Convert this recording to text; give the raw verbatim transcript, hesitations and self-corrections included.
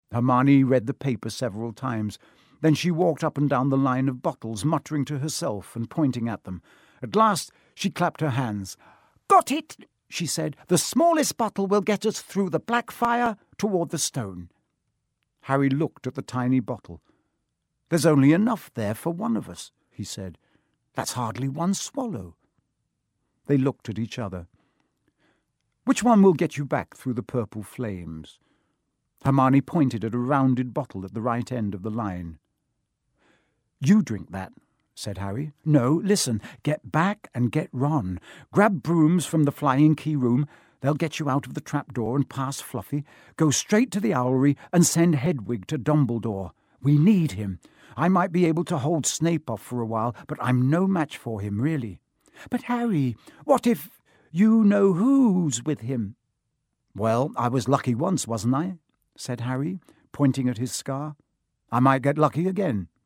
Hermione read the paper several times. Then she walked up and down the line of bottles, muttering to herself and pointing at them. At last she clapped her hands. "Got it!" she said. "The smallest bottle will get us through the black fire toward the stone." Harry looked at the tiny bottle. "There's only enough there for one of us," he said. "That's hardly one swallow." They looked at each other. "Which one will get you back through the purple flames?" Hermione pointed at a rounded bottle at the right end of the line. "You drink that," said Harry. "No, listen. Get back and get Ron. Grab brooms from the Flying Key room. They'll get you out of the trapdoor and past Fluffy. Go straight to the Owlery and send Hedwig to Dumbledore. We need him. I might be able to hold Snape off for a while, but I'm no match for him, really." "But, Harry, what if you know who's with him?" "Well, I was lucky once, wasn't I?" said Harry, pointing at his scar. "I might get lucky again."